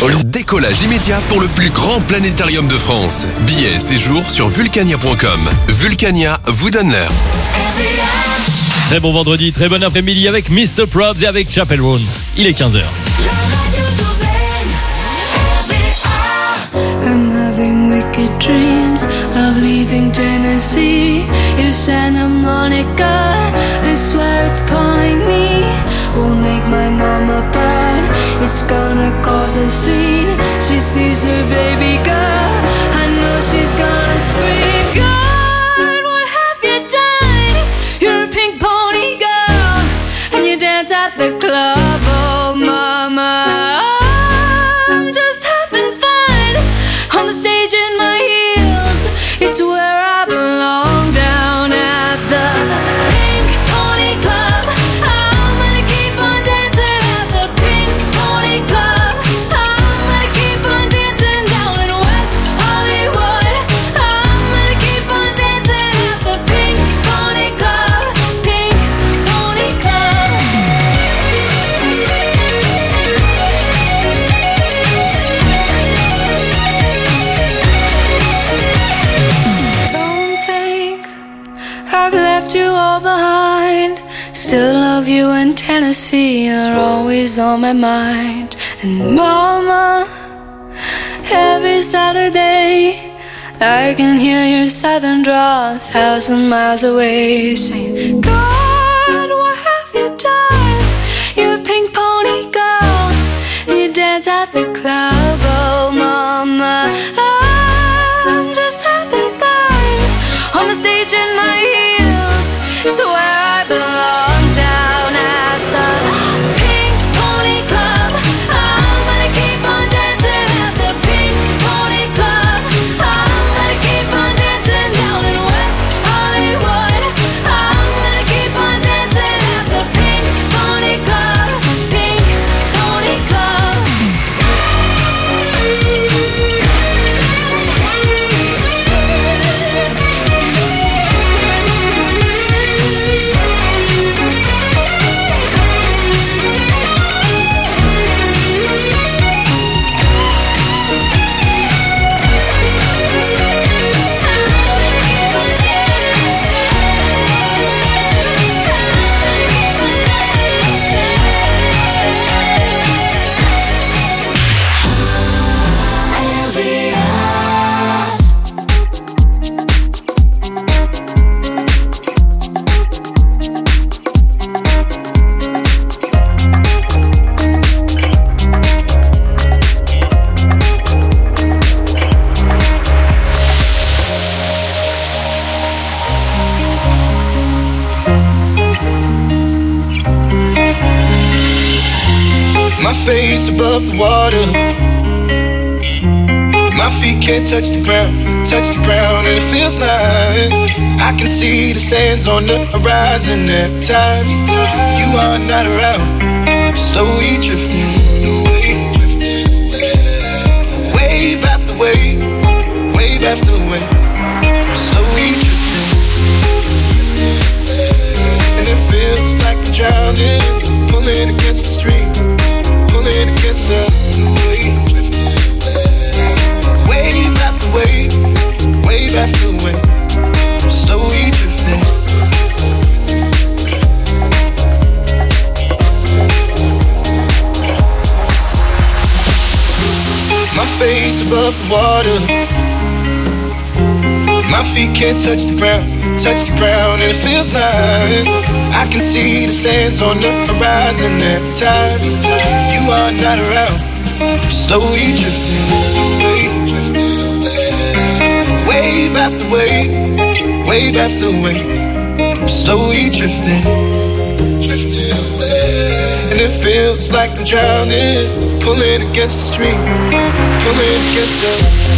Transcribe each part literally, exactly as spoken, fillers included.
Décollage immédiat pour le plus grand planétarium de France. Billets et séjours sur vulcania point com. Vulcania vous donne l'heure. Très bon vendredi, très bon après-midi avec mister Probs et avec Chapel Roan. Il est quinze heures. I'm having wicked dreams of leaving Tennessee. If Santa Monica, I swear it's calling me. Won't make my mama proud, it's gonna cause a scene. She sees her baby girl, I know she's gonna scream. God, what have you done? You're a pink pony girl, and you dance at the club, oh mama. I'm just having fun on the stage in my heels. It's where I belong, down at the Pink Pony Club. I'm gonna keep on dancing at the Pink Pony Club. I'm gonna keep on dancing down in West Hollywood. I'm gonna keep on dancing at the Pink Pony Club. Pink Pony Club. Don't think I've left you all behind. Still love you in Tennessee, you're always on my mind. And mama, every Saturday I can hear your southern drawl a thousand miles away, saying, God, what have you done? You're a pink pony girl, and you dance at the club, oh mama. I'm just having fun on the stage in my heels. It's where I belong, down at the Pink Pony Club. I'm gonna keep on dancing at the Pink Pony Club. I'm gonna keep on dancing down in West Hollywood. I'm gonna keep on dancing at the Pink Pony Club. Pink Pony Club. My face above the water, my feet can't touch the ground, touch the ground, and it feels like I can see the sands on the horizon every time you are not around. I'm slowly drifting away, wave after wave, wave after wave. I'm slowly drifting, and it feels like I'm drowning, pulling against the stream. Pulling against the wave, wave after wave, wave after wave. I'm slowly drifting. My face above the water, my feet can't touch the ground, touch the ground, and it feels like I can see the sands on the horizon every time you are not around. I'm slowly drifting away, drifting away. Wave after wave, wave after wave. I'm slowly drifting, drifting away. And it feels like I'm drowning, pulling against the stream, pulling against the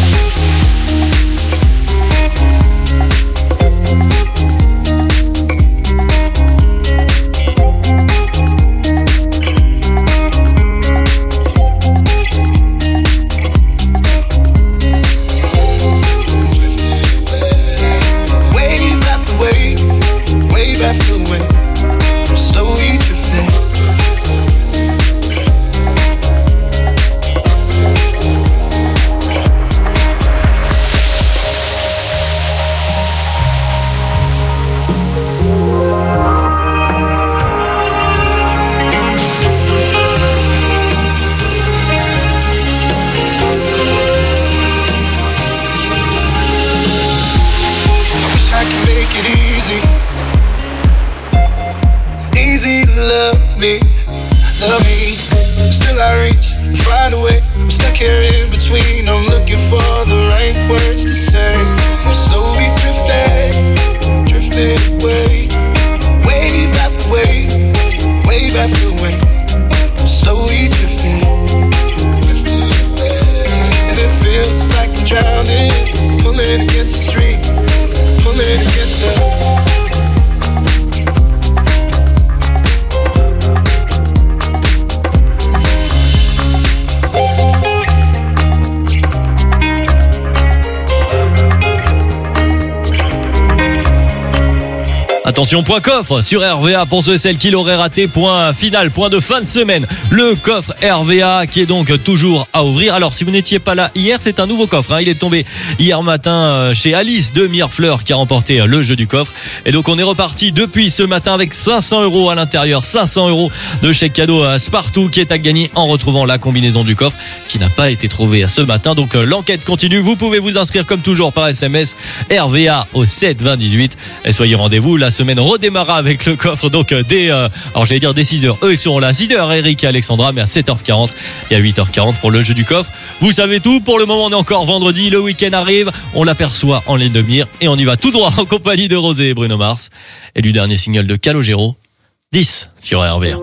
Will I reach, find a way? I'm stuck here in between. I'm looking for the right words to say. I'm slowly drifting, drifting away. Wave after wave, wave after wave. I'm slowly drifting, drifting away. And it feels like I'm drowning, pulling against the stream, pulling against the. Attention, point coffre sur R V A pour ceux et celles qui l'auraient raté. Point final, point de fin de semaine. Le coffre R V A qui est donc toujours à ouvrir. Alors, si vous n'étiez pas là hier, c'est un nouveau coffre. Hein. Il est tombé hier matin chez Alice de Mirefleur qui a remporté le jeu du coffre. Et donc, on est reparti depuis ce matin avec cinq cents euros à l'intérieur. cinq cents euros de chèque cadeau à Spartoo qui est à gagner en retrouvant la combinaison du coffre qui n'a pas été trouvée ce matin. Donc, l'enquête continue. Vous pouvez vous inscrire comme toujours par S M S R V A au sept vingt dix-huit. Et soyez rendez-vous la semaine redémarra avec le coffre donc dès euh, alors j'allais dire dès six heures, eux ils seront là à six heures, Eric et Alexandra, mais à sept heures quarante et à huit heures quarante pour le jeu du coffre. Vous savez tout, pour le moment on est encore vendredi, le week-end arrive, on l'aperçoit en ligne de mire et on y va tout droit en compagnie de Rosé et Bruno Mars et du dernier single de Calogero, dix sur R V A.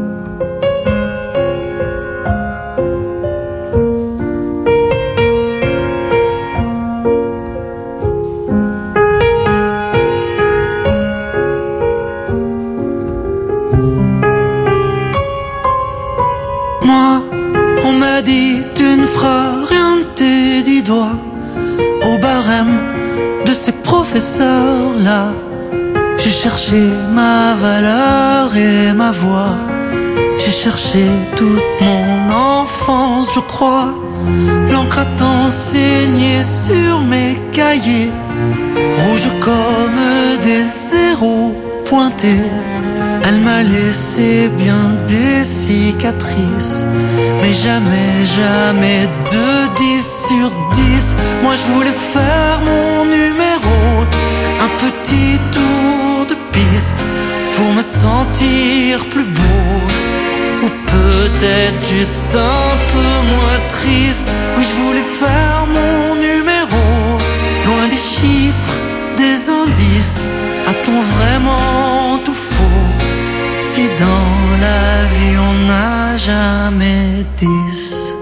Tu ne feras rien de tes dix doigts au barème de ces professeurs-là. J'ai cherché ma valeur et ma voix. J'ai cherché toute mon enfance, je crois. L'encre a enseigné sur mes cahiers, rouge comme des zéros pointés. Elle m'a laissé bien des cicatrices, mais jamais, jamais de dix sur dix. Moi je voulais faire mon numéro, un petit tour de piste pour me sentir plus beau, ou peut-être juste un peu moins triste. Oui, je voulais faire mon numéro, loin des chiffres, des indices. A-t-on vraiment tout faux si dans la vie on n'a jamais dix?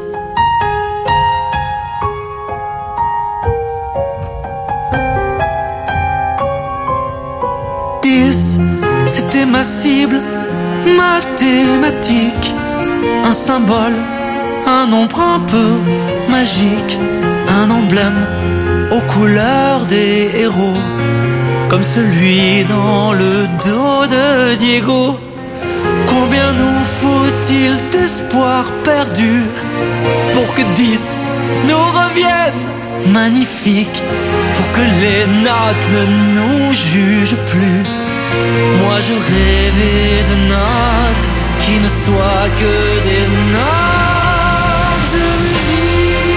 Dix, c'était ma cible mathématique, un symbole, un nombre un peu magique, un emblème aux couleurs des héros, comme celui dans le dos de Diego. Combien nous faut-il d'espoir perdu pour que dix nous reviennent magnifiques, pour que les notes ne nous jugent plus? Moi je rêvais de notes qui ne soient que des notes de musique.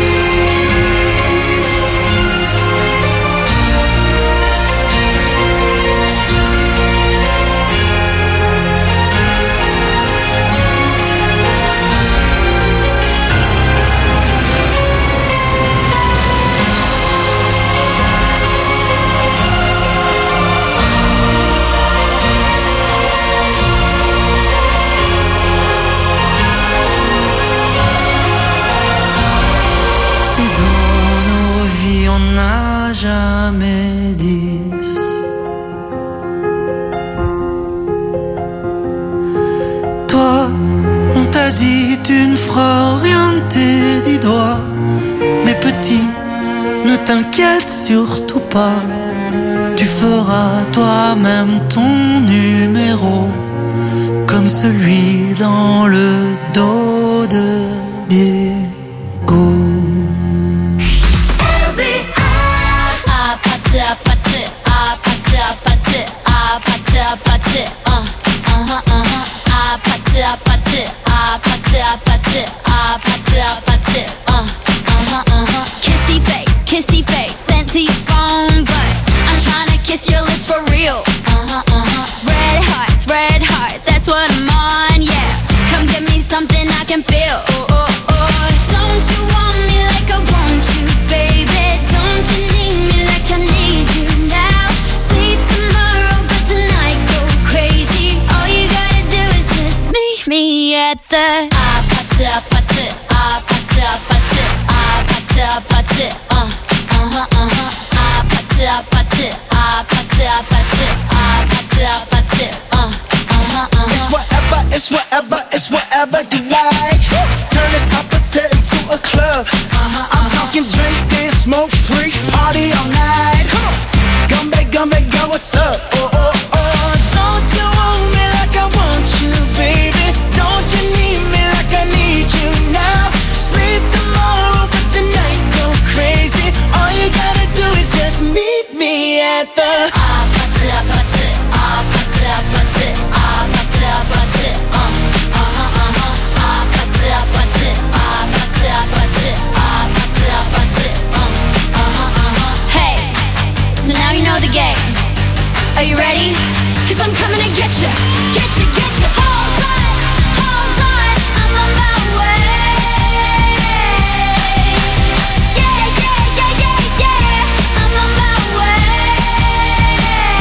Jamais dix. Toi, on t'a dit tu ne feras rien de tes dix doigts, mais petit, ne t'inquiète surtout pas. Tu feras toi-même ton numéro, comme celui dans le dos de Diego. Kissy face, kissy face, sent to your phone, but I'm trying to kiss your lips for real. Uh-huh, uh-huh. Red hearts, red hearts, that's what I'm on, yeah. Come give me something I can can feel. Oh, oh, oh. Don't you want me like I want you, baby? Don't you need me like I need you now? Sleep tomorrow, but tonight go crazy. All you gotta do is just meet me at the ah party, party, ah party, party, ah party, party, uh, uh huh, uh huh, ah party, party, ah party, party, ah party, party, uh, uh huh, uh huh. It's whatever, it's whatever, it's whatever you like. Turn this opposite into a club. Uh-huh, I'm talking drink, dance, smoke, freak, party all night. Come on, gumbe, gumbe, go, what's up? Oh, oh, oh. Don't you want me like I want you, baby? Don't you need me like I need you now? Sleep tomorrow, but tonight go crazy. All you gotta do is just meet me at the ah party, party, ah party, party, ah party, party, uh, uh huh, uh huh, ah party, party, ah party, party, ah party, party, uh, uh huh, uh huh. Hey, so now you know the game. Are you ready? 'Cause I'm coming to get you, get you, get you. Hold on, hold on, I'm on my way. Yeah, yeah, yeah, yeah, yeah, I'm on my way.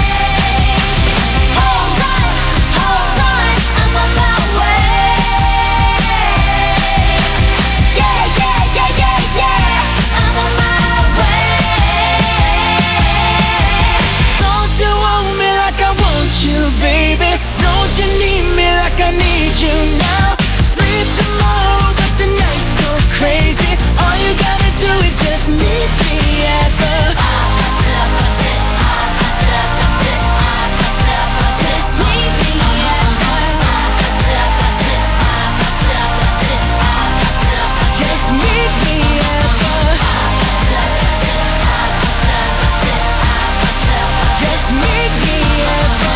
Hold on, hold on, I'm on my way. Yeah, yeah, yeah, yeah, yeah, I'm on my way. Don't you want me like I want you, baby? Don't you need me like I need you now? Sleep tomorrow, but tonight go crazy. All you gotta do is just meet me at the Ah party, party, ah party, party, ah party, party. Just meet me at the ah party, party, ah party, party, ah party, party. just meet me at the just meet me at the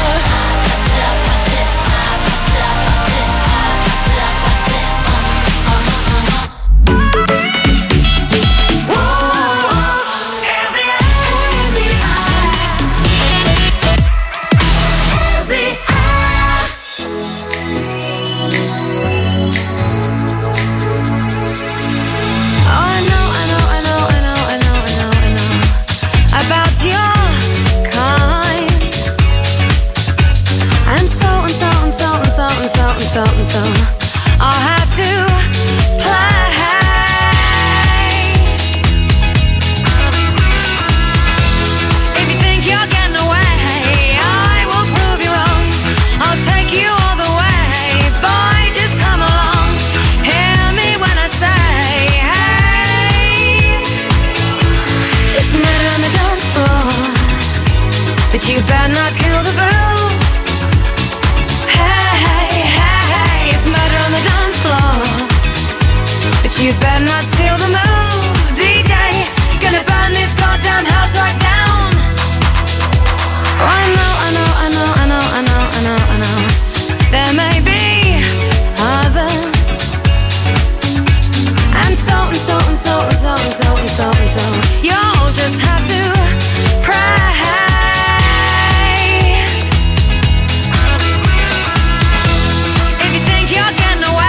something, so I'll have to play. If you think you're getting away, I will prove you wrong. I'll take you all the way, boy, just come along. Hear me when I say, hey, it's a murder on the dance floor, but you better not kill the groove. You better not steal the moves, D J. Gonna burn this goddamn house right down. Oh, I know, I know, I know, I know, I know, I know, I know. There may be others, and so and so and so and so and so and so and so. You'll just have to pray. If you think you're getting away,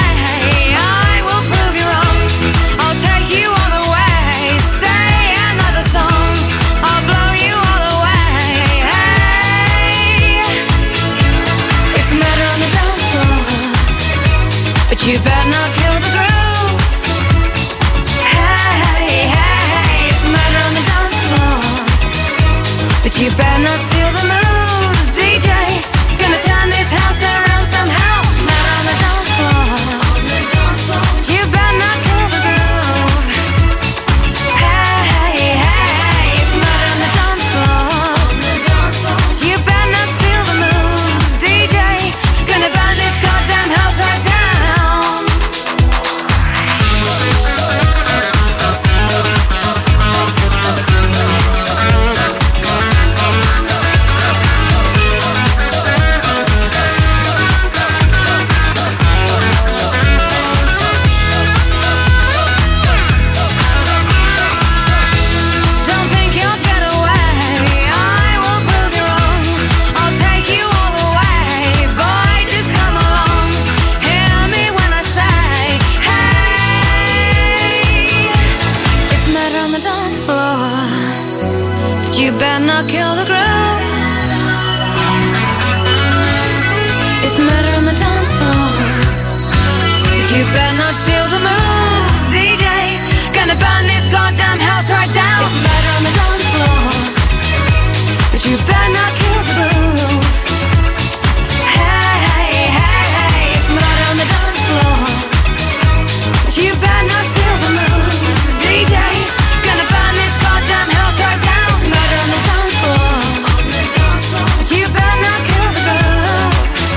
you better not kill the groove. Hey, hey, hey, it's a murder on the dance floor, but you better not steal the moves, D J. Gonna turn this house around somehow. Murder on the dance floor, but you better not kill the groove. Hey, hey, hey, it's a murder on the dance floor, but you better not steal the moves, D J. Gonna burn this goddamn house right down. not steal the moves. D J, gonna burn this goddamn house right down. It's murder on the dance floor, but you better not kill the groove. Hey, hey, hey, hey, it's murder on the dance floor, but you better not steal the moves. D J, gonna burn this goddamn house right down. It's murder on the dance floor, but you better not kill the groove.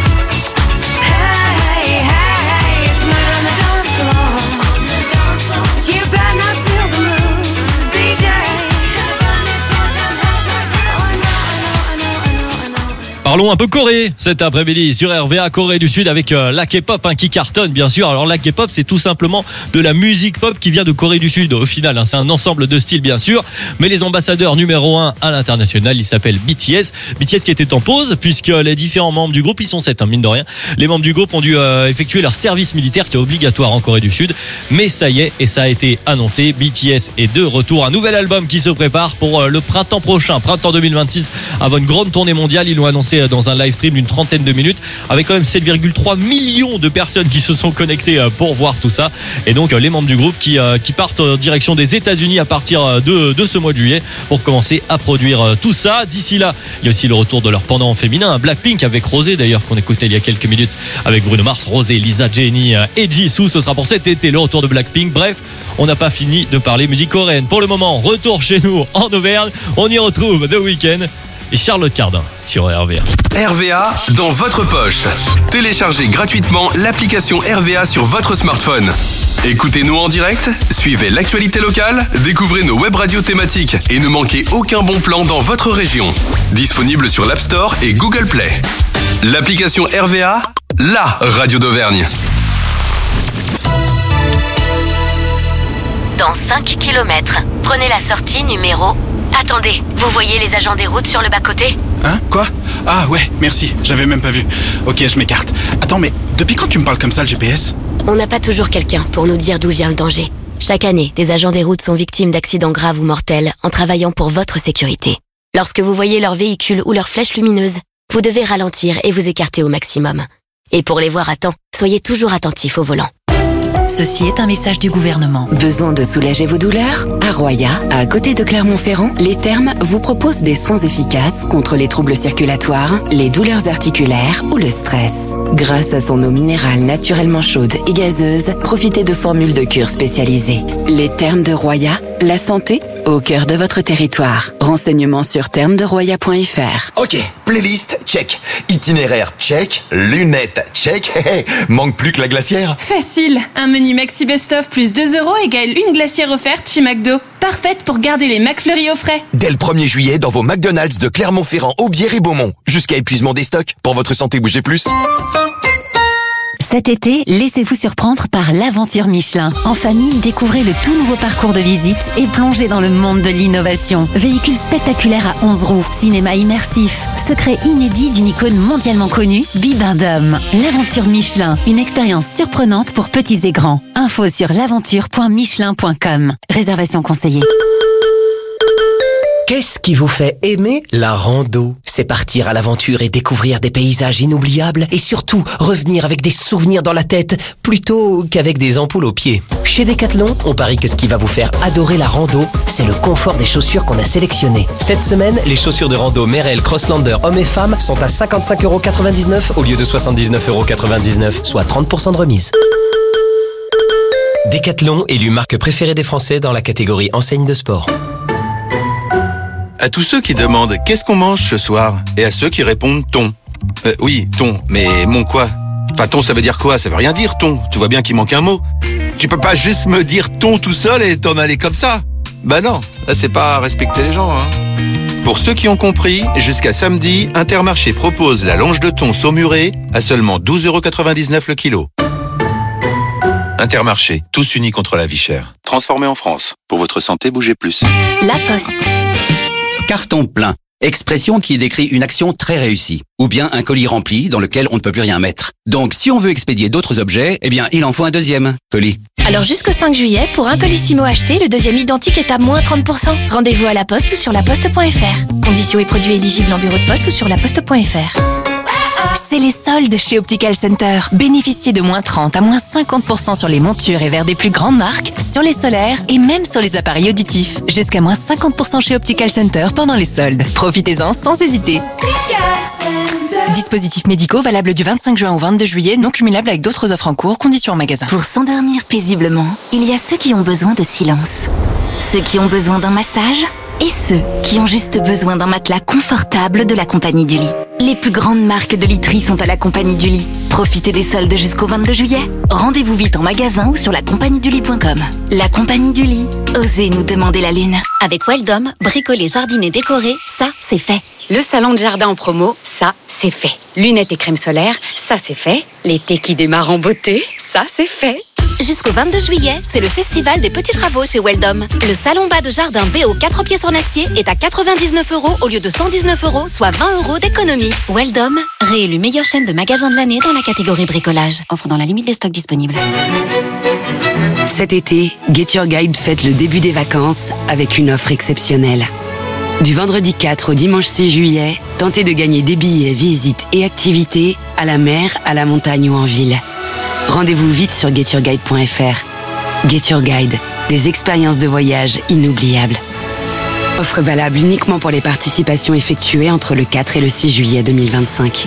Hey, hey, hey, it's murder on the dance floor, but you better not steal the moves. D J, gonna burn this goddamn house right down. Oh, I know, I know, I know, I know, I know. Parlons un peu Corée cet après-midi sur R V A, Corée du Sud, avec euh, la K-pop hein, qui cartonne bien sûr. Alors la K-pop, c'est tout simplement de la musique pop qui vient de Corée du Sud au final hein. C'est un ensemble de styles bien sûr, mais les ambassadeurs numéro un à l'international, ils s'appellent B T S. B T S qui était en pause puisque les différents membres du groupe, ils sont sept hein, mine de rien. Les membres du groupe ont dû euh, effectuer leur service militaire qui est obligatoire en Corée du Sud, mais ça y est, et ça a été annoncé, B T S est de retour. Un nouvel album qui se prépare pour euh, le printemps prochain, printemps deux mille vingt-six, avant une grande tournée mondiale. Ils l'ont annoncé dans un live stream d'une trentaine de minutes avec quand même sept virgule trois millions de personnes qui se sont connectées pour voir tout ça. Et donc les membres du groupe qui, qui partent en direction des États-Unis à partir de, de ce mois de juillet pour commencer à produire tout ça. D'ici là, il y a aussi le retour de leur pendant féminin, Blackpink avec Rosé d'ailleurs qu'on écoutait il y a quelques minutes avec Bruno Mars. Rosé, Lisa, Jennie et Jisoo, ce sera pour cet été le retour de Blackpink. Bref, on n'a pas fini de parler musique coréenne. Pour le moment, retour chez nous en Auvergne. On y retrouve The Weeknd et Charlotte Cardin sur R V A. R V A dans votre poche. Téléchargez gratuitement l'application R V A sur votre smartphone. Écoutez-nous en direct, suivez l'actualité locale, découvrez nos web radios thématiques et ne manquez aucun bon plan dans votre région. Disponible sur l'App Store et Google Play. L'application R V A, la radio d'Auvergne. Dans cinq kilomètres, prenez la sortie numéro... Attendez, vous voyez les agents des routes sur le bas-côté ? Hein ? Quoi ? Ah ouais, merci, j'avais même pas vu. Ok, je m'écarte. Attends, mais depuis quand tu me parles comme ça, le G P S ? On n'a pas toujours quelqu'un pour nous dire d'où vient le danger. Chaque année, des agents des routes sont victimes d'accidents graves ou mortels en travaillant pour votre sécurité. Lorsque vous voyez leur véhicule ou leur flèche lumineuse, vous devez ralentir et vous écarter au maximum. Et pour les voir à temps, soyez toujours attentifs au volant. Ceci est un message du gouvernement. Besoin de soulager vos douleurs ? À Roya, à côté de Clermont-Ferrand, les Thermes vous proposent des soins efficaces contre les troubles circulatoires, les douleurs articulaires ou le stress. Grâce à son eau minérale naturellement chaude et gazeuse, profitez de formules de cure spécialisées. Les Thermes de Roya, la santé au cœur de votre territoire. Renseignements sur thermes de roya point f r. Ok, playlist, check. Itinéraire, check. Lunettes, check. Manque plus que la glacière. Facile, un menu Maxi Best Of plus deux euros égale une glacière offerte chez McDo. Parfaite pour garder les McFlurry au frais. Dès le premier juillet, dans vos McDonald's de Clermont-Ferrand, Aubière et Beaumont. Jusqu'à épuisement des stocks. Pour votre santé, bougez plus. Cet été, laissez-vous surprendre par l'aventure Michelin. En famille, découvrez le tout nouveau parcours de visite et plongez dans le monde de l'innovation. Véhicule spectaculaire à onze roues, cinéma immersif, secret inédit d'une icône mondialement connue, Bibendum. L'aventure Michelin, une expérience surprenante pour petits et grands. Info sur l'aventure point michelin point com. Réservation conseillée. Qu'est-ce qui vous fait aimer la rando ? C'est partir à l'aventure et découvrir des paysages inoubliables et surtout revenir avec des souvenirs dans la tête plutôt qu'avec des ampoules aux pieds. Chez Decathlon, on parie que ce qui va vous faire adorer la rando, c'est le confort des chaussures qu'on a sélectionnées. Cette semaine, les chaussures de rando Merrell Crosslander hommes et femmes sont à cinquante-cinq euros quatre-vingt-dix-neuf au lieu de soixante-dix-neuf euros quatre-vingt-dix-neuf, soit trente pour cent de remise. Decathlon, élu marque préférée des Français dans la catégorie enseigne de sport. À tous ceux qui demandent qu'est-ce qu'on mange ce soir et à ceux qui répondent thon. Euh, oui, thon, mais mon quoi ? Enfin, thon, ça veut dire quoi ? Ça veut rien dire, thon. Tu vois bien qu'il manque un mot. Tu peux pas juste me dire thon tout seul et t'en aller comme ça. Bah non, là c'est pas respecter les gens, hein. Pour ceux qui ont compris, jusqu'à samedi, Intermarché propose la longe de thon saumurée à seulement douze euros quatre-vingt-dix-neuf le kilo. Intermarché, tous unis contre la vie chère. Transformé en France. Pour votre santé, bougez plus. La Poste. Carton plein. Expression qui décrit une action très réussie. Ou bien un colis rempli dans lequel on ne peut plus rien mettre. Donc, si on veut expédier d'autres objets, eh bien, il en faut un deuxième colis. Alors jusqu'au cinq juillet, pour un colissimo acheté, le deuxième identique est à moins trente pour cent. Rendez-vous à la Poste ou sur laposte point f r. Conditions et produits éligibles en bureau de poste ou sur laposte point f r. C'est les soldes chez Optical Center. Bénéficiez de moins trente à moins cinquante pour cent sur les montures et verres des plus grandes marques, sur les solaires et même sur les appareils auditifs. Jusqu'à moins cinquante pour cent chez Optical Center pendant les soldes. Profitez-en sans hésiter. Dispositifs médicaux valables du vingt-cinq juin au vingt-deux juillet, non cumulables avec d'autres offres en cours, conditions en magasin. Pour s'endormir paisiblement, il y a ceux qui ont besoin de silence, ceux qui ont besoin d'un massage et ceux qui ont juste besoin d'un matelas confortable de la Compagnie du Lit. Les plus grandes marques de literie sont à la Compagnie du Lit. Profitez des soldes jusqu'au vingt-deux juillet. Rendez-vous vite en magasin ou sur la compagnie du lit point com. La Compagnie du Lit. Osez nous demander la lune. Avec Weldom, bricoler, jardiner, décorer, ça, c'est fait. Le salon de jardin en promo, ça, c'est fait. Lunettes et crème solaire, ça, c'est fait. L'été qui démarre en beauté, ça, c'est fait. Jusqu'au vingt-deux juillet, c'est le festival des petits travaux chez Weldom. Le salon bas de jardin B O quatre pièces en acier est à quatre-vingt-dix-neuf euros au lieu de cent dix-neuf euros, soit vingt euros d'économie. Weldom, réélu meilleure chaîne de magasins de l'année dans la catégorie bricolage. Offre dans la limite des stocks disponibles. Cet été, Get Your Guide fête le début des vacances avec une offre exceptionnelle. Du vendredi quatre au dimanche six juillet, tentez de gagner des billets, visites et activités à la mer, à la montagne ou en ville. Rendez-vous vite sur get your guide point f r. Get Your Guide, des expériences de voyage inoubliables. Offre valable uniquement pour les participations effectuées entre le quatre et le six juillet deux mille vingt-cinq.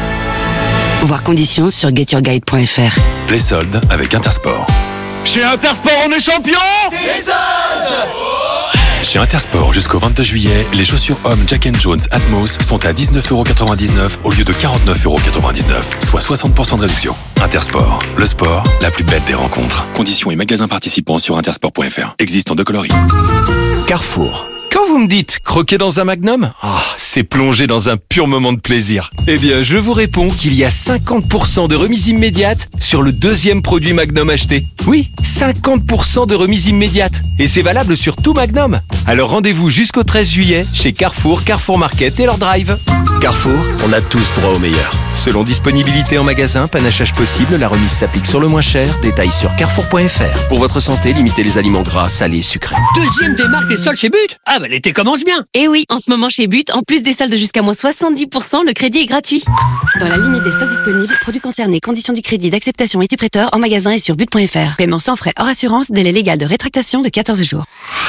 Voir conditions sur get your guide point f r. Les soldes avec Intersport. Chez Intersport, on est champion. Des soldes. Chez Intersport, jusqu'au vingt-deux juillet, les chaussures hommes Jack and Jones Atmos sont à dix-neuf euros quatre-vingt-dix-neuf au lieu de quarante-neuf euros quatre-vingt-dix-neuf, soit soixante pour cent de réduction. Intersport, le sport, la plus belle des rencontres. Conditions et magasins participants sur intersport point f r. Existant de coloris. Carrefour. Quand vous me dites croquer dans un Magnum, oh, c'est plonger dans un pur moment de plaisir. Eh bien, je vous réponds qu'il y a cinquante pour cent de remise immédiate sur le deuxième produit Magnum acheté. Oui, cinquante pour cent de remise immédiate. Et c'est valable sur tout Magnum. Alors rendez-vous jusqu'au treize juillet chez Carrefour, Carrefour Market et leur drive. Carrefour, on a tous droit au meilleur. Selon disponibilité en magasin, panachage possible, la remise s'applique sur le moins cher. Détails sur carrefour point f r. Pour votre santé, limitez les aliments gras, salés, sucrés. Deuxième démarque des soldes chez But. Ah bah l'été commence bien. Et oui, en ce moment chez But, en plus des soldes jusqu'à moins soixante-dix pour cent, le crédit est gratuit. Dans la limite des stocks disponibles, produits concernés, conditions du crédit, d'acceptation et du prêteur en magasin et sur but point f r. Paiement sans frais hors assurance, délai légal de rétractation de quatorze jours.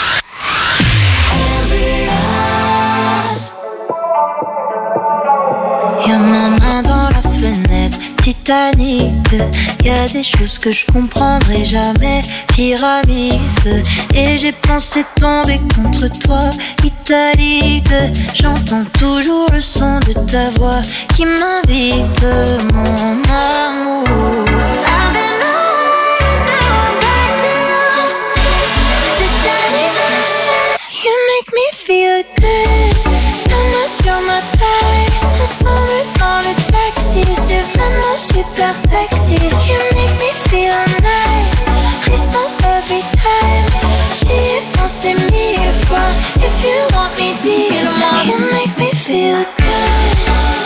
Y'a ma main dans la fenêtre, Titanic. Y'a des choses que je comprendrai jamais, pyramide. Et j'ai pensé tomber contre toi, italique. J'entends toujours le son de ta voix qui m'invite, mon amour. I've been away, now I'm back to you. C'est arrivé, you make me feel good. La main sur ma taille, ensemble dans le taxi. C'est vraiment super sexy. You make me feel nice, frisson every time. J'y ai pensé mille fois. If you want me, dis-le-moi. You make me feel good.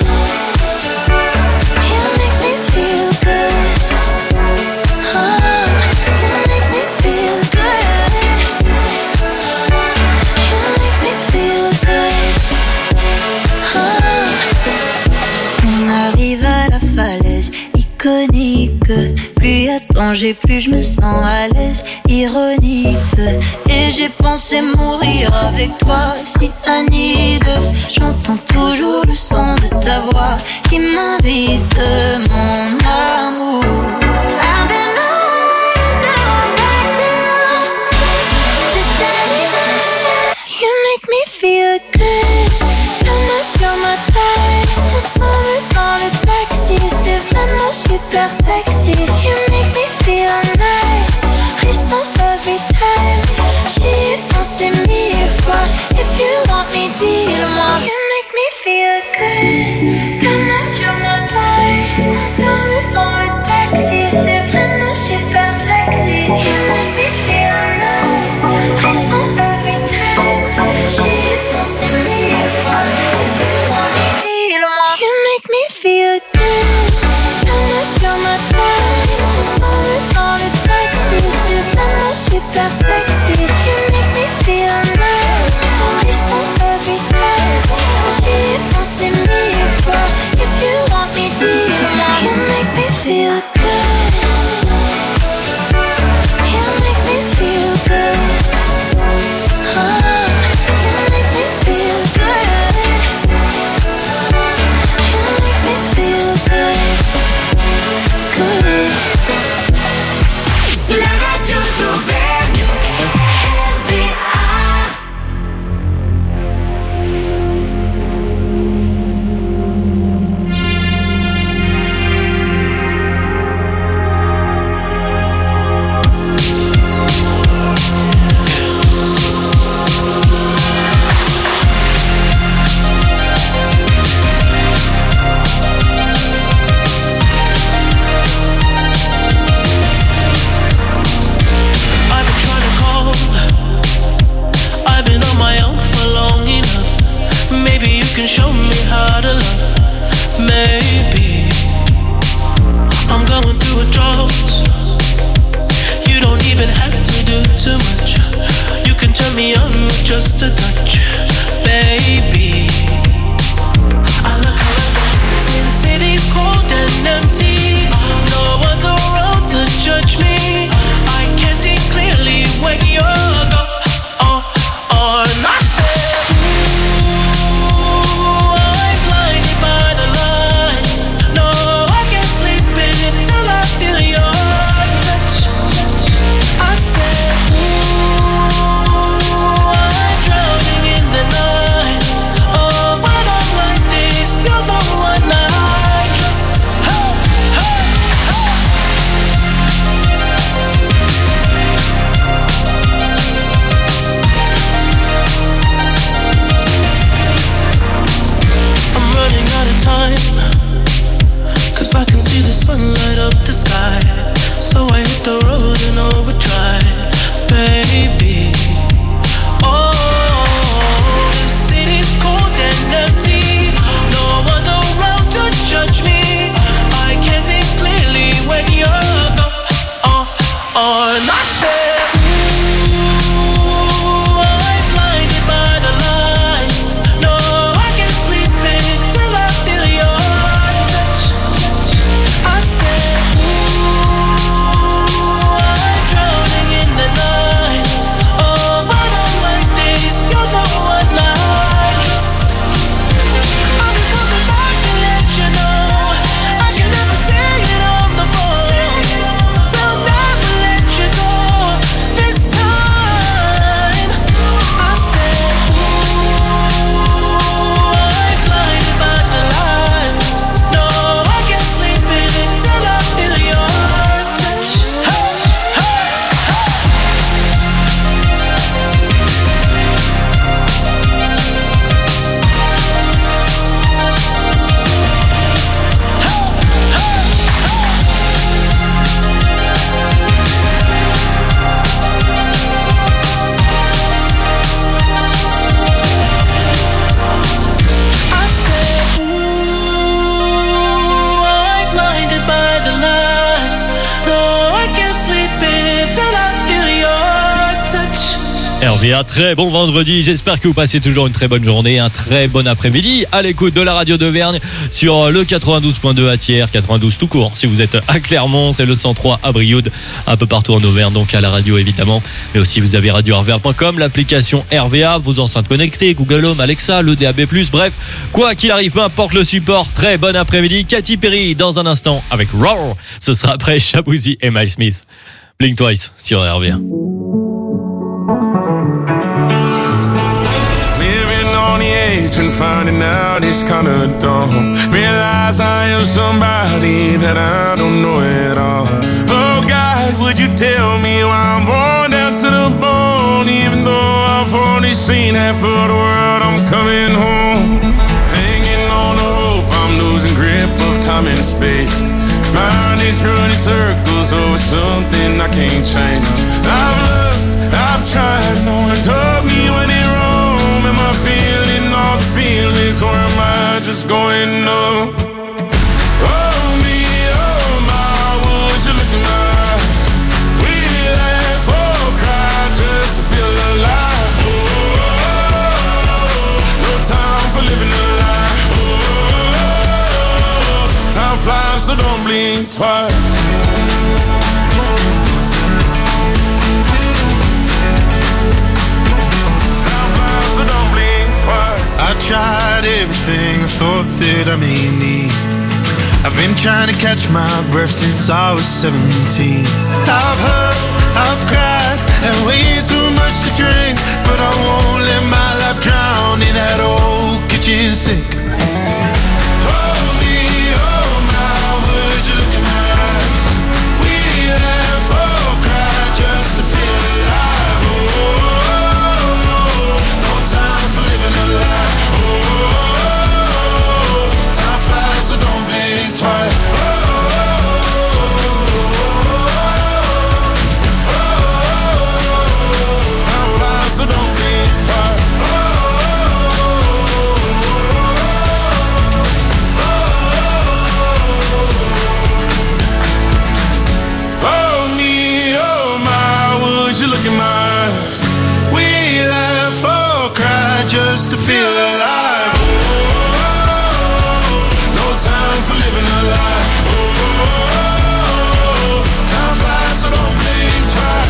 You make me feel good. Oh, you make me feel good. You make me feel good. Oh. On arrive à la falaise iconique. Plus y a danger, plus je me sens à l'aise, ironique. Et j'ai pensé mourir avec toi, si Anide. J'entends toujours le son de ta voix qui m'invite, mon amour. I've been away, now I'm back to you. C'est arrivé, you make me feel good. La main sur ma taille, ensemble dans le taxi. C'est vraiment super sexy. You make me feel nice, frisson every time. J'y ai pensé mille fois. If you want me, dis-le-moi. You make me feel good. La main sur ma taille, ensemble dans le taxi. C'est vraiment super sexy. You make me feel nice, frisson every time. J'y ai pensé mille fois. If you want me, dis-le-moi. You make me feel good. La main sur ma taille, ensemble dans le R V A, très bon vendredi, j'espère que vous passez toujours une très bonne journée, un très bon après-midi à l'écoute de la radio d'Auvergne sur le quatre-vingt-douze point deux à Thiers, quatre-vingt-douze tout court. Si vous êtes à Clermont, c'est le cent trois à Brioude, un peu partout en Auvergne, donc à la radio évidemment. Mais aussi vous avez radio R V A point com, l'application R V A, vos enceintes connectées, Google Home, Alexa, le D A B plus, bref, quoi qu'il arrive, peu importe le support, très bon après-midi. Katy Perry dans un instant avec Roar, ce sera après Shaboozey et Miles Smith. Blink Twice sur R V A. And finding out it's kinda dumb. Realize I am somebody that I don't know at all. Oh God, would you tell me why I'm born down to the bone? Even though I've only seen half of the world, I'm coming home. Hanging on the hope, I'm losing grip of time and space. Mind is running circles over something I can't change. I've looked, I've tried, no one told me when it wrong. Am I feeling all the feelings, or am I just going numb? Oh me, oh my, would you look in my eyes? We laugh or cry just to feel alive. Oh, no time for living a lie. Oh, time flies, so don't blink twice. I tried everything I thought that I may need. I've been trying to catch my breath since I was seventeen. I've hurt, I've cried, and way too much to drink, but I won't let my life drown in that old kitchen sink. Oh me, oh my, would you look in my eyes? We laugh or cry just to feel alive. Oh, no time for living a lie. So don't blink twice. Oh, oh, oh, time flies, so don't blink twice. Oh me, oh my, would you look in my eyes? We laugh or cry just to feel alive. Time for living a lie. Oh, time flies, so don't blink twice.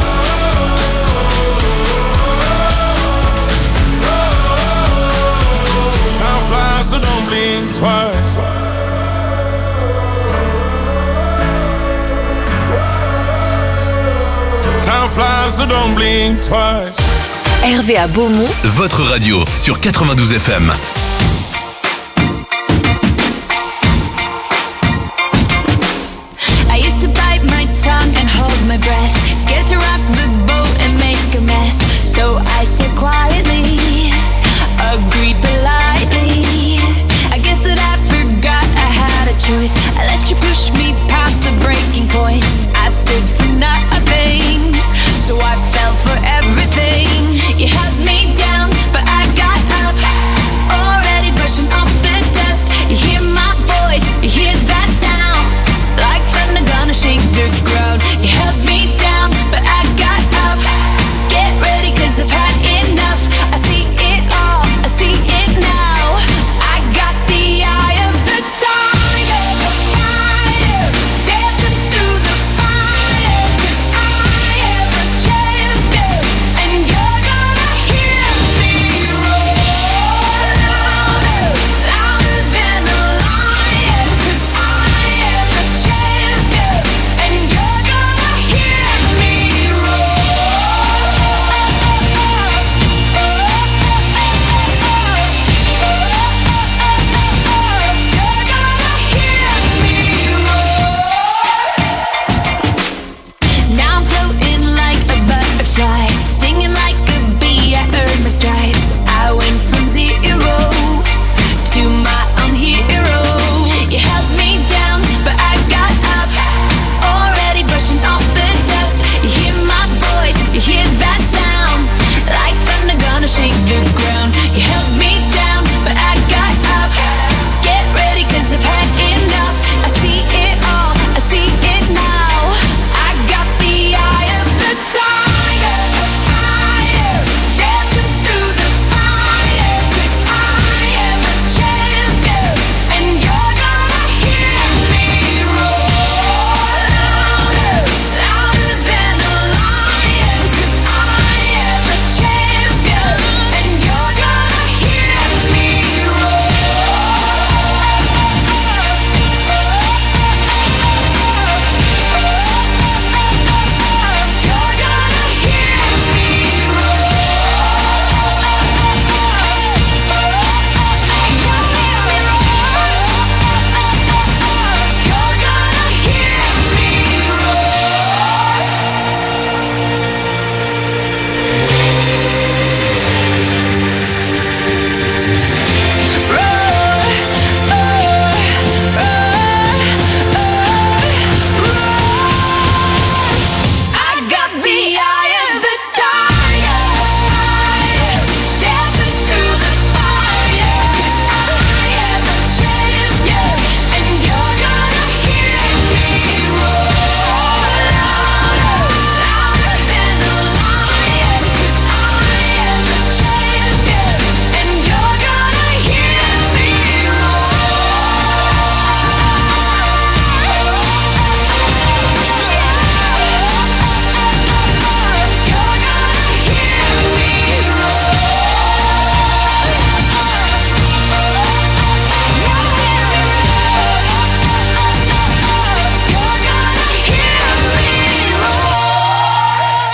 Oh, time flies, so don't blink twice. Time flies, so don't blink twice. R V A Beaumont, votre radio sur quatre-vingt-douze F M. And hold my breath, scared to rock the boat and make a mess. So I said quietly, agreed politely. I guess that I forgot I had a choice. I let you push me past the breaking point. I stood for nothing, so I fell for everything. You held me down, but I got up. Oh,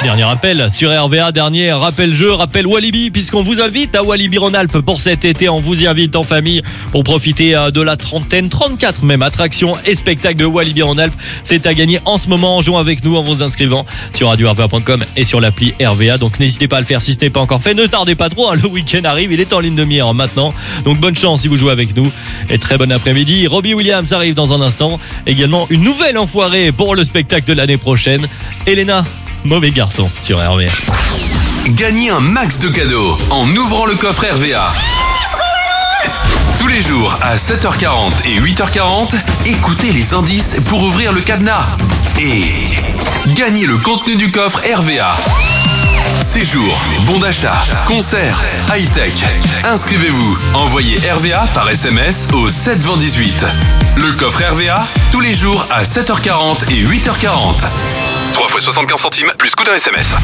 Dernier appel sur R V A, dernier rappel jeu, rappel Walibi, puisqu'on vous invite à Walibi Rhône-Alpes pour cet été. On vous y invite en famille pour profiter de la trentaine, trente-quatre même attractions et spectacles de Walibi Rhône-Alpes. C'est à gagner en ce moment en jouant avec nous, en vous inscrivant sur radio r v a point com et sur l'appli R V A. Donc n'hésitez pas à le faire si ce n'est pas encore fait. Ne tardez pas trop, hein, le week-end arrive, il est en ligne de mire maintenant. Donc bonne chance si vous jouez avec nous et très bon après-midi. Robbie Williams arrive dans un instant. Également une nouvelle enfoirée pour le spectacle de l'année prochaine. Elena, mauvais garçon sur R V A. Gagnez un max de cadeaux en ouvrant le coffre R V A. Tous les jours à sept heures quarante et huit heures quarante, écoutez les indices pour ouvrir le cadenas. Et gagnez le contenu du coffre R V A. Séjour, bon d'achat, concert, high-tech. Inscrivez-vous. Envoyez R V A par S M S au sept vingt dix-huit. Le coffre R V A, tous les jours à sept heures quarante et huit heures quarante. trois fois soixante-quinze centimes plus coût d'un S M S.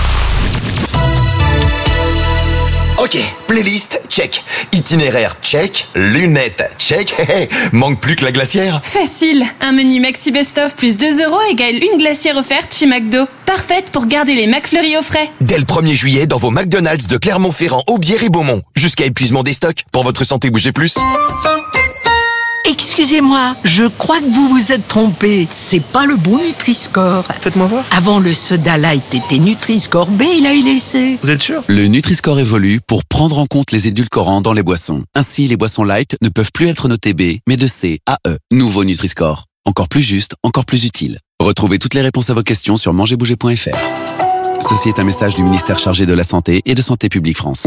Ok, playlist, check. Itinéraire, check. Lunettes, check. Manque plus que la glacière. Facile. Un menu Maxi Best-of plus deux euros égale une glacière offerte chez McDo. Parfaite pour garder les McFlurry au frais. Dès le premier juillet, dans vos McDonald's de Clermont-Ferrand, Aubière et Beaumont. Jusqu'à épuisement des stocks. Pour votre santé, bougez plus. Excusez-moi, je crois que vous vous êtes trompé. C'est pas le bon Nutri-Score. Faites-moi voir. Avant le soda light était Nutri-Score B, il a laissé. Vous êtes sûr? Le Nutri-Score évolue pour prendre en compte les édulcorants dans les boissons. Ainsi, les boissons light ne peuvent plus être notées B, mais de C à E. Nouveau Nutri-Score. Encore plus juste, encore plus utile. Retrouvez toutes les réponses à vos questions sur manger bouger point f r. Ceci est un message du ministère chargé de la Santé et de Santé publique France.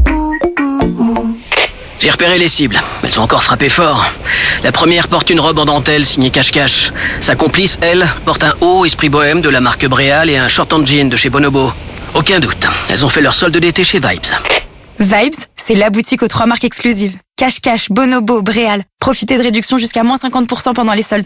J'ai repéré les cibles. Elles ont encore frappé fort. La première porte une robe en dentelle signée Cache-Cache. Sa complice, elle, porte un haut esprit bohème de la marque Bréal et un short en jean de chez Bonobo. Aucun doute, elles ont fait leur solde d'été chez Vibes. Vibes, c'est la boutique aux trois marques exclusives. Cache-Cache, Bonobo, Bréal. Profitez de réductions jusqu'à moins cinquante pour cent pendant les soldes.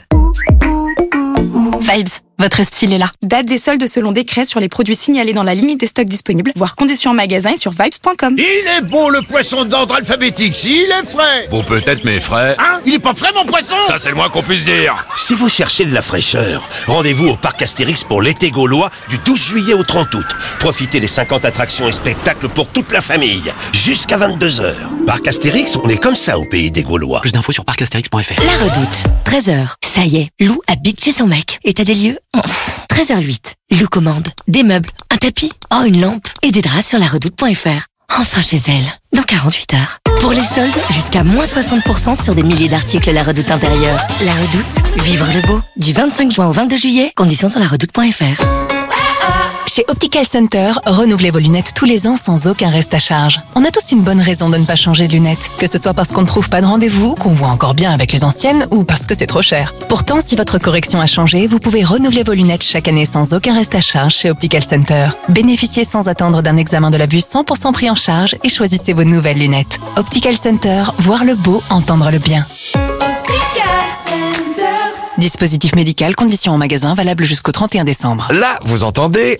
Vibes, votre style est là. Date des soldes selon décret sur les produits signalés dans la limite des stocks disponibles, voire conditions en magasin et sur vibes point com. Il est bon le poisson d'ordre alphabétique, s'il est frais. Bon, peut-être, mais frais. Hein? Il est pas frais, mon poisson? Ça, c'est le moins qu'on puisse dire. Si vous cherchez de la fraîcheur, rendez-vous au parc Astérix pour l'été gaulois du douze juillet au trente août. Profitez des cinquante attractions et spectacles pour toute la famille, jusqu'à vingt-deux heures. Parc Astérix, on est comme ça au pays des Gaulois. Plus d'infos sur parc astérix point f r. La Redoute, treize heures. Ça y est, Lou a bitché son mec. État des lieux, treize heures huit. Lou commande des meubles, un tapis, oh une lampe et des draps sur la redoute point f r. Enfin chez elle, dans quarante-huit heures. Pour les soldes, jusqu'à moins soixante pour cent sur des milliers d'articles La Redoute intérieure. La Redoute, vivre le beau. Du vingt-cinq juin au vingt-deux juillet, conditions sur la redoute point f r. Chez Optical Center, renouvelez vos lunettes tous les ans sans aucun reste à charge. On a tous une bonne raison de ne pas changer de lunettes. Que ce soit parce qu'on ne trouve pas de rendez-vous, qu'on voit encore bien avec les anciennes, ou parce que c'est trop cher. Pourtant, si votre correction a changé, vous pouvez renouveler vos lunettes chaque année sans aucun reste à charge chez Optical Center. Bénéficiez sans attendre d'un examen de la vue cent pour cent pris en charge et choisissez vos nouvelles lunettes. Optical Center, voir le beau, entendre le bien. Optical Center. Dispositif médical, conditions en magasin, valable jusqu'au trente et un décembre. Là, vous entendez?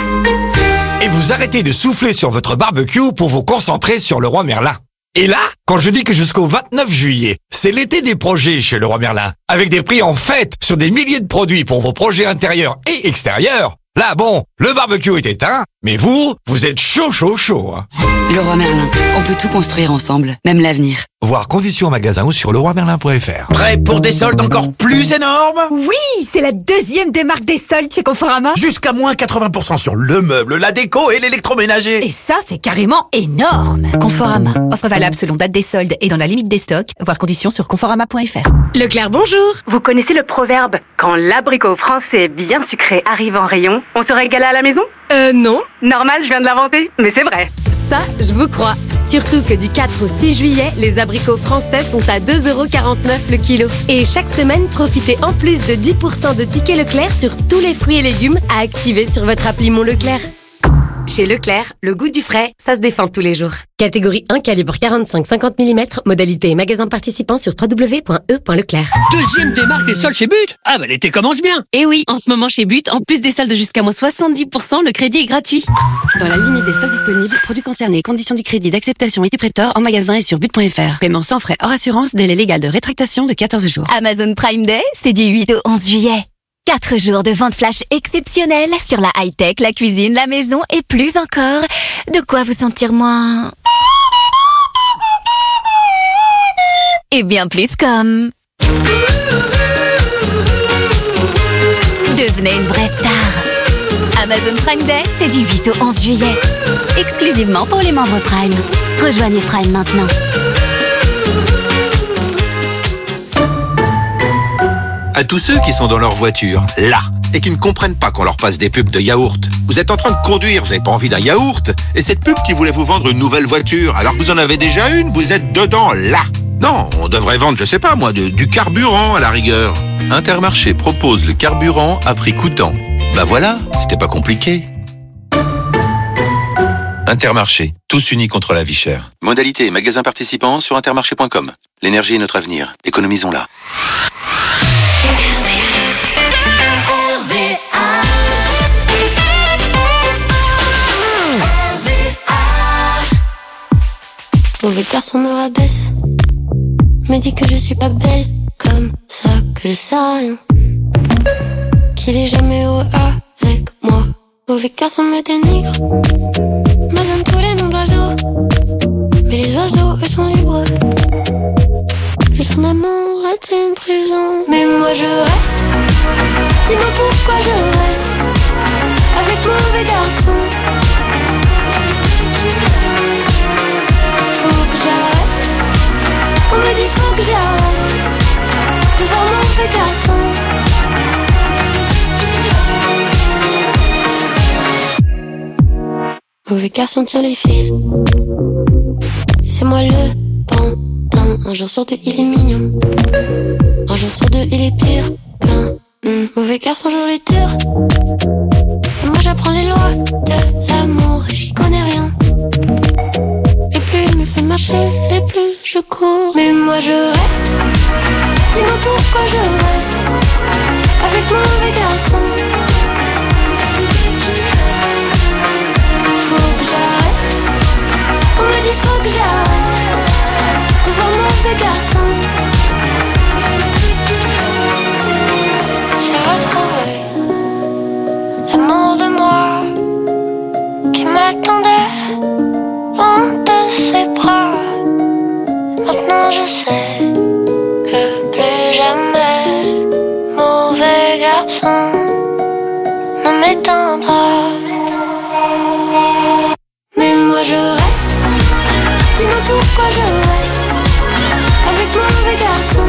Et vous arrêtez de souffler sur votre barbecue pour vous concentrer sur Leroy Merlin. Et là, quand je dis que jusqu'au vingt-neuf juillet, c'est l'été des projets chez Leroy Merlin, avec des prix en fête sur des milliers de produits pour vos projets intérieurs et extérieurs, là, bon, le barbecue est éteint, mais vous, vous êtes chaud, chaud, chaud. Hein. Leroy Merlin, on peut tout construire ensemble, même l'avenir. Voir conditions en magasin ou sur leroy merlin point f r. Prêt pour des soldes encore plus énormes? Oui, c'est la deuxième démarque des soldes chez Conforama. Jusqu'à moins quatre-vingts pour cent sur le meuble, la déco et l'électroménager. Et ça, c'est carrément énorme. Conforama, offre valable selon date des soldes et dans la limite des stocks, voir conditions sur conforama point f r. Leclerc, bonjour. Vous connaissez le proverbe « Quand l'abricot français bien sucré arrive en rayon, on se régale à la maison ?» Euh, non. Normal, je viens de l'inventer, mais c'est vrai. Ça, je vous crois. Surtout que du quatre au six juillet, les abricots français sont à deux euros quarante-neuf le kilo. Et chaque semaine, profitez en plus de dix pour cent de tickets Leclerc sur tous les fruits et légumes à activer sur votre appli Mon Leclerc. Chez Leclerc, le goût du frais, ça se défend tous les jours. Catégorie un, calibre quarante-cinq à cinquante millimètres, modalité et magasin participant sur w w w point e point leclerc. Deuxième démarque des soldes chez But. Ah bah l'été commence bien. Et oui, en ce moment chez But, en plus des soldes jusqu'à moins soixante-dix pour cent, le crédit est gratuit. Dans la limite des stocks disponibles, produits concernés, conditions du crédit, d'acceptation et du prêteur en magasin et sur but point f r. Paiement sans frais hors assurance, délai légal de rétractation de quatorze jours. Amazon Prime Day, c'est du huit au onze juillet. Quatre jours de vente flash exceptionnelle sur la high-tech, la cuisine, la maison et plus encore. De quoi vous sentir moins... et bien plus comme... devenez une vraie star. Amazon Prime Day, c'est du huit au onze juillet. Exclusivement pour les membres Prime. Rejoignez Prime maintenant. À tous ceux qui sont dans leur voiture, là, et qui ne comprennent pas qu'on leur passe des pubs de yaourt. Vous êtes en train de conduire, vous n'avez pas envie d'un yaourt, et cette pub qui voulait vous vendre une nouvelle voiture, alors que vous en avez déjà une, vous êtes dedans, là. Non, on devrait vendre, je sais pas moi, de, du carburant à la rigueur. Intermarché propose le carburant à prix coûtant. Bah voilà, c'était pas compliqué. Intermarché, tous unis contre la vie chère. Modalité et magasins participants sur intermarché point com. L'énergie est notre avenir, économisons-la. Mauvais garçon me rabaisse, me dit que je suis pas belle, comme ça que je sais rien, qu'il est jamais heureux avec moi. Mauvais garçon me dénigre, me donne tous les noms d'oiseaux, mais les oiseaux eux sont libres. Lui son amour est une prison, mais moi je reste. Dis-moi pourquoi je reste avec mauvais garçon. Faut que j'arrête, on me dit faut que j'arrête de voir mauvais garçon. Mauvais garçon tire les fils, et c'est moi le pantin. Un jour sur deux il est mignon, un jour sur deux il est pire qu'un mmh. Mauvais garçon joue les durs, et moi j'apprends les lois de l'amour et j'y connais rien. Et plus il me fait marcher, et plus je cours. Mais moi je reste, dis-moi pourquoi je reste avec mauvais garçon. Faut que j'arrête, on me dit faut que j'arrête de voir mauvais garçon. J'ai retrouvé l'amour de moi qui m'attendait loin de ses bras. Maintenant je sais que plus jamais mauvais garçon ne m'éteindra. Mais moi je reste, dis-moi pourquoi je reste avec mauvais garçon.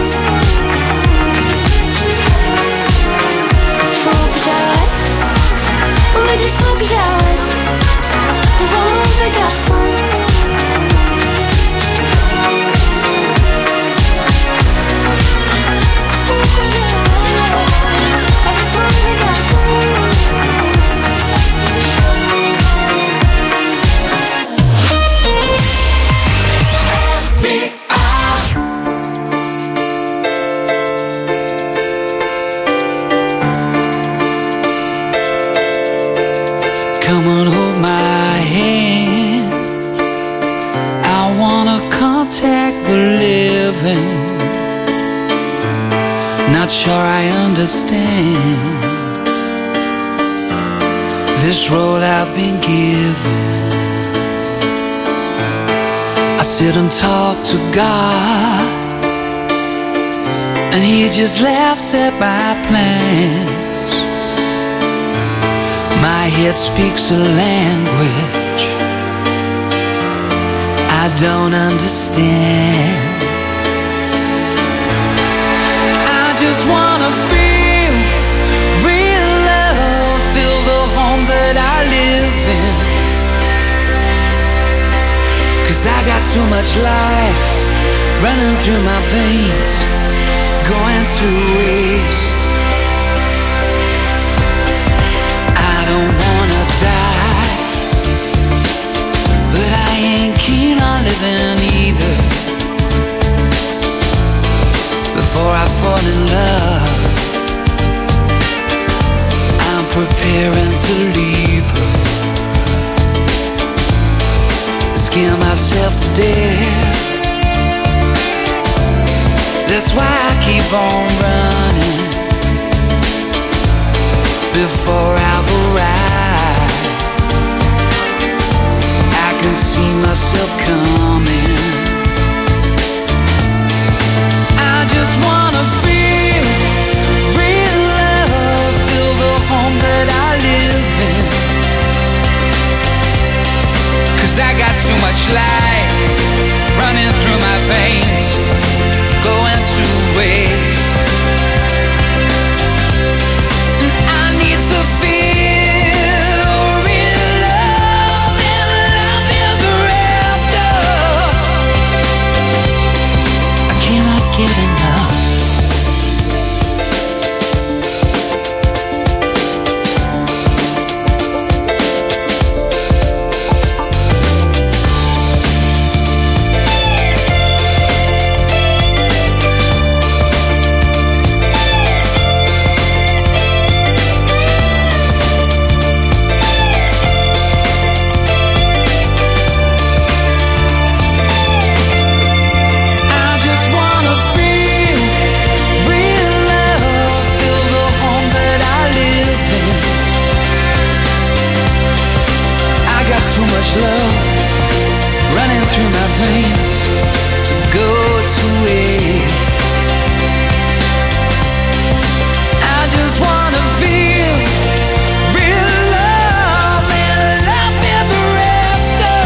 Faut que j'arrête, on me dit faut que j'arrête de voir mauvais garçon. Come on, hold my hand. I wanna contact the living. Not sure I understand this role I've been given. I sit and talk to God, and He just laughs at my plans. My head speaks a language I don't understand. I just wanna feel real love, feel the home that I live in. 'Cause I got too much life running through my veins, going to waste. I don't wanna die, but I ain't keen on living either. Before I fall in love, I'm preparing to leave her. Scare myself to death. That's why I keep on running. much love running through my veins to go to waste. I just wanna feel real love and love ever after.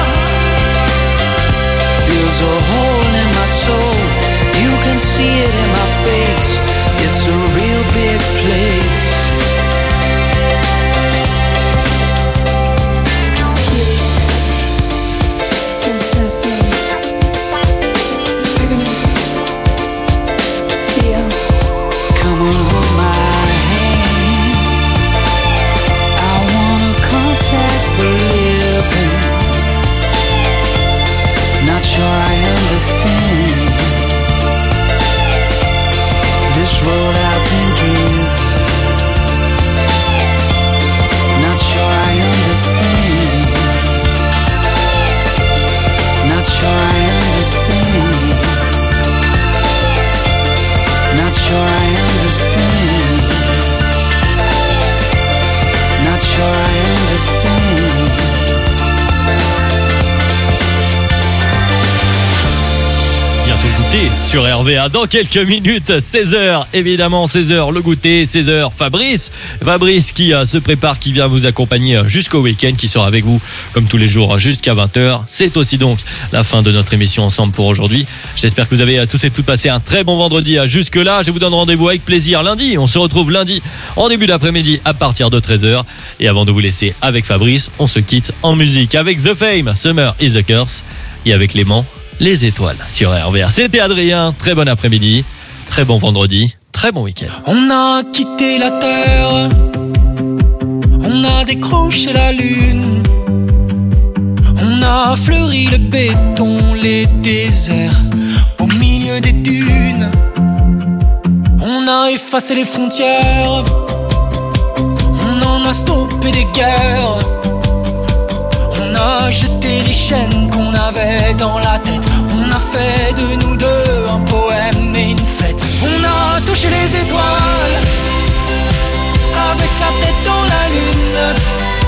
There's a hole in my soul, you can see it in my face. It's a real big place. Sur R V A dans quelques minutes, seize heures, évidemment seize heures le goûter, seize heures Fabrice, Fabrice qui euh, se prépare, qui vient vous accompagner jusqu'au week-end, qui sera avec vous comme tous les jours jusqu'à vingt heures. C'est aussi donc la fin de notre émission ensemble pour aujourd'hui. J'espère que vous avez tous et toutes passé un très bon vendredi jusque là. Je vous donne rendez-vous avec plaisir lundi, on se retrouve lundi en début d'après-midi à partir de treize heures. Et avant de vous laisser avec Fabrice, on se quitte en musique avec The Fame, Summer is a Curse, et avec Clément, Les Étoiles sur R V A. C'était Adrien, très bon après-midi, très bon vendredi, très bon week-end. On a quitté la terre, on a décroché la lune, on a fleuri le béton, les déserts au milieu des dunes. On a effacé les frontières, on en a stoppé des guerres. On a jeté les chaînes qu'on avait dans la tête. On a fait de nous deux un poème et une fête. On a touché les étoiles avec la tête dans la lune.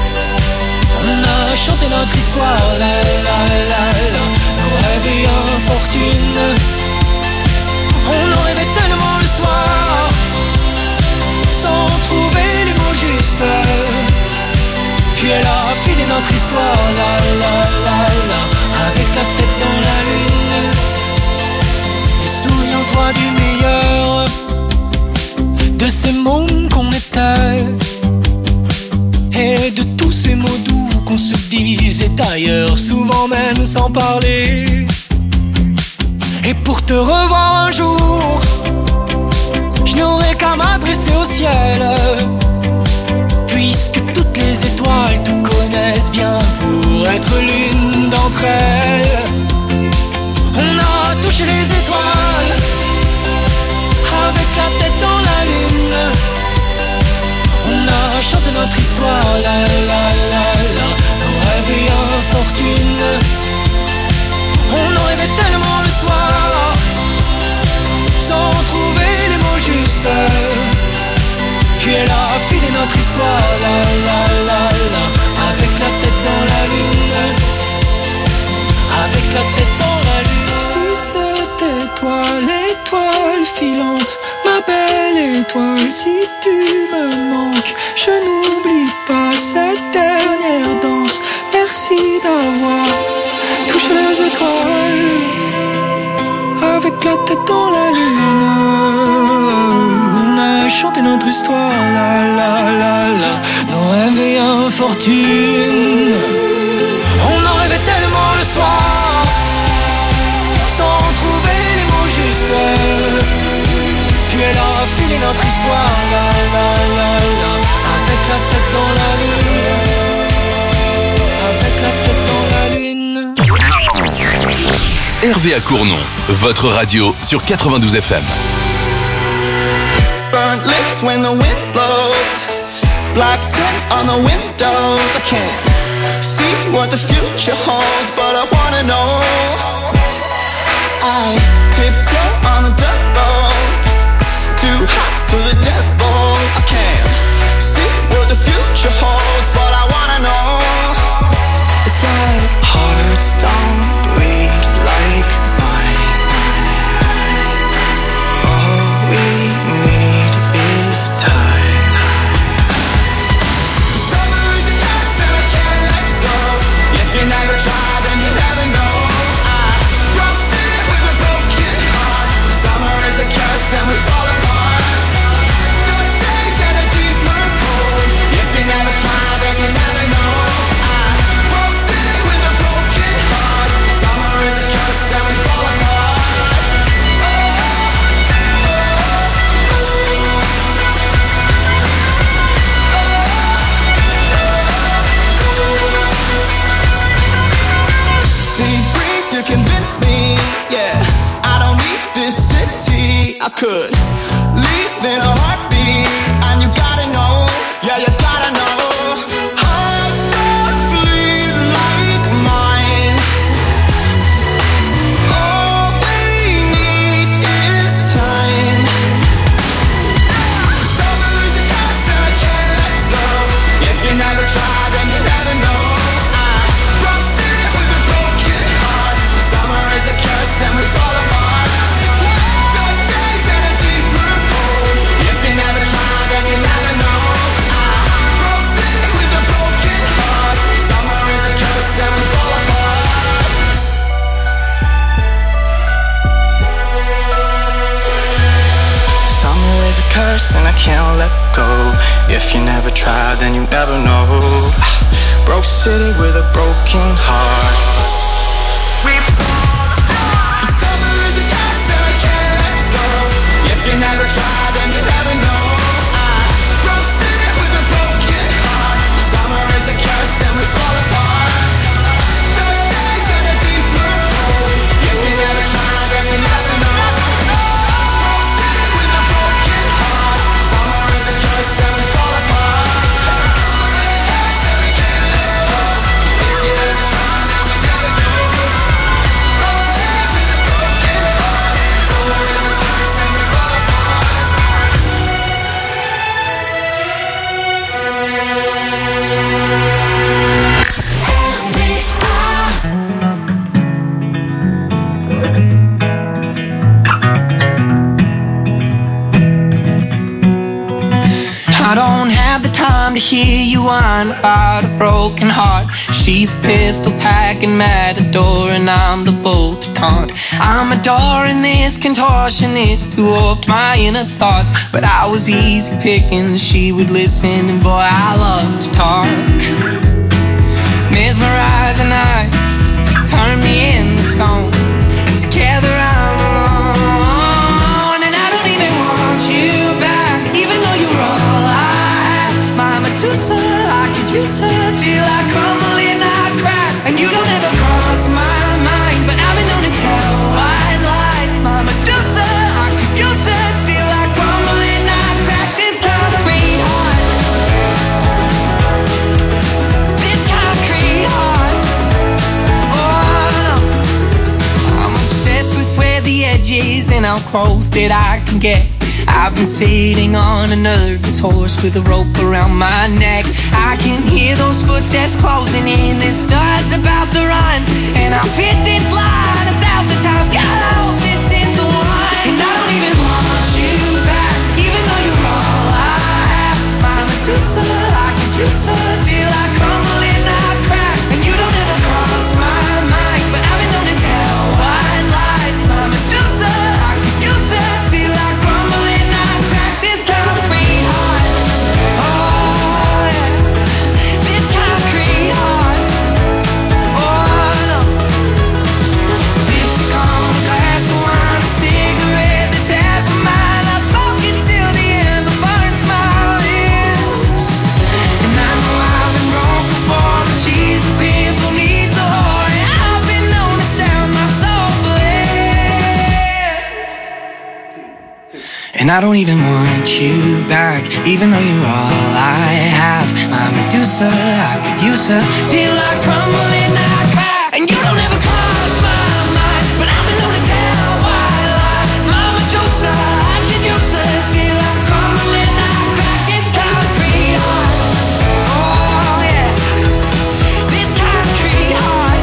On a chanté notre histoire, la la la la, nos rêves et infortune. On en rêvait tellement le soir, sans trouver les mots justes. Puis elle a filé notre histoire, la la la la, avec la tête dans la lune. Et souviens-toi du meilleur de ces mômes qu'on était, et de tous ces mots doux qu'on se disait ailleurs, souvent même sans parler. Et pour te revoir un jour, je n'aurai qu'à m'adresser au ciel, puisque toutes les étoiles te connaissent bien pour être l'une d'entre elles. On a touché les étoiles avec la tête dans la lune. On a chanté notre histoire, la la la la, nos rêves et infortune. On en rêvait tellement le soir, sans trouver les mots justes. Puis elle a filé notre histoire, la la la la, avec la tête dans la lune, avec la tête dans la lune. Si c'était toi l'étoile filante, ma belle étoile, si tu me manques, je n'oublie pas cette dernière danse. Merci d'avoir touché les étoiles avec la tête dans la lune. On a chanté notre histoire, la la la la, nos rêves et infortune. On en rêvait tellement le soir, sans trouver les mots justes. Puis elle a filé notre histoire, la la la la, avec la tête dans la lune, avec la tête dans la lune. R V A Cournon, votre radio sur quatre-vingt-douze F M. Burnt lips when the wind blows, black tint on the windows. I can't see what the future holds, but I wanna know. I tiptoe on a dirt road, too hot for the devil. I can't see what the future holds, but I wanna know. It's all could leave in a heartbeat, and you gotta know, yeah, you gotta know. Hearts that bleed like mine. All we need is time. Summer is a curse and I can't let go. If you never try, then you never know. I broke city with a broken heart. Summer is a curse and we fall apart. Dark days and a deeper cold. If you never try, then you never know. I broke city with a broken heart. Summer is a curse and we fall apart. Summer is a curse and I can't let go. If you never try, then you never know. Broke city with a broken heart. Summer is a curse and I can't let go. If you never try, then you never know. Broke city with a broken heart. Summer is a curse and we fall apart. Dark days and a deeper cold. If you never try, then you never know. Broke city with a broken heart. Summer is a curse and we fall apart. I don't have the time to hear you whine about a broken heart. She's a pistol packing matador and I'm the bull to taunt. I'm adoring this contortionist who warped my inner thoughts, but I was easy picking, she would listen, and boy, I love to talk. Mesmerizing eyes turn me into stone, and together I'm alone, and I don't even want you back, even though you're all I have. My Medusa, I could use her till I crumble and I crack, and you don't ever cross my mind, but I've been known to tell white lies. My Medusa, I could use her till I crumble and I crack. This concrete heart, this concrete heart. Oh, I'm obsessed with where the edge is and how close that I can get. I've been sitting on a nervous horse with a rope around my neck. I can hear those footsteps closing in, this star's about to run, and I've hit this line a thousand times. God, I hope this is the one. And I don't even want you back, even though you're all I have. My Medusa, I could use her till I crumble and I crack, and you don't ever cross my mind, but I've been known to tell white lies. My Medusa, I could use her till I crumble and I crack. This concrete heart, oh yeah, this concrete heart, oh no. Lipstick on a glass of wine, a cigarette that's half of mine. I'll smoke it till the end, but burns my lips. And I know I've been wrong before, but she's a pimple needs a whore, and I've been known to sell my soul for less. And I don't even want you back, even though you're all I have. My Medusa, I could use her till I crumble and I crack, and you don't ever cross my mind, but I've been known to tell white lies. My Medusa, I could use her till I crumble and I crack. This concrete heart, oh yeah, this concrete heart,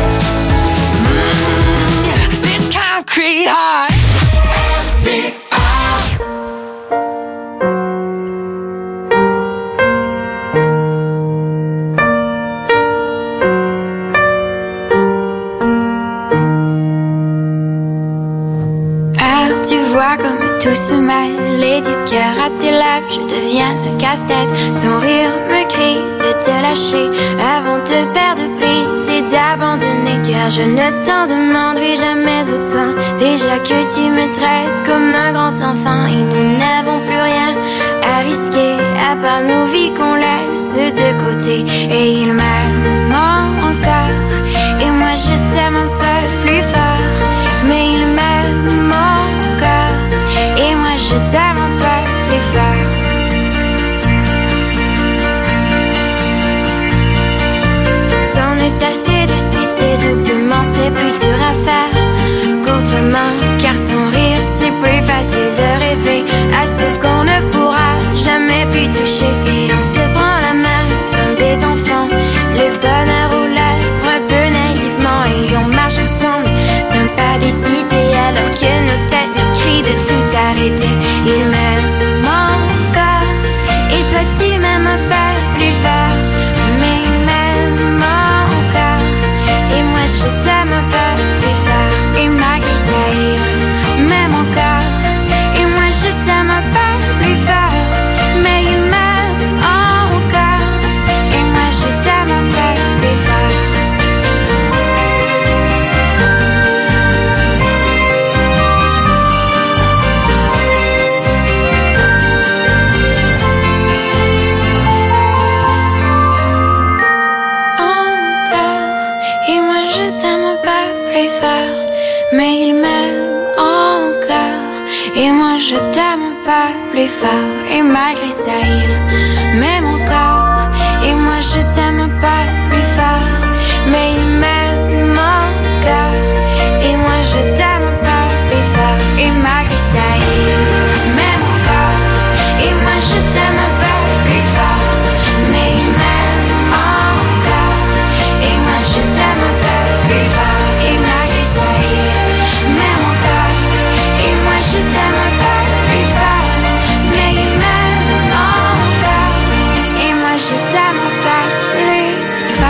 mm, yeah, this concrete heart. V I Alors tu vois comme tout se mêle, et du cœur à tes lèvres, je deviens un casse-tête. Ton rire me crie de te lâcher avant de perdre prise et d'abandonner, car je ne t'en demanderai jamais autant. Déjà que tu me traites comme un grand enfant, et nous n'avons plus rien à risquer à part nos vies qu'on laisse de côté. Et il m'aime encore, et moi je t'aime un peu plus fort, mais il m'aime encore, et plus fort et malgré ça il m'aime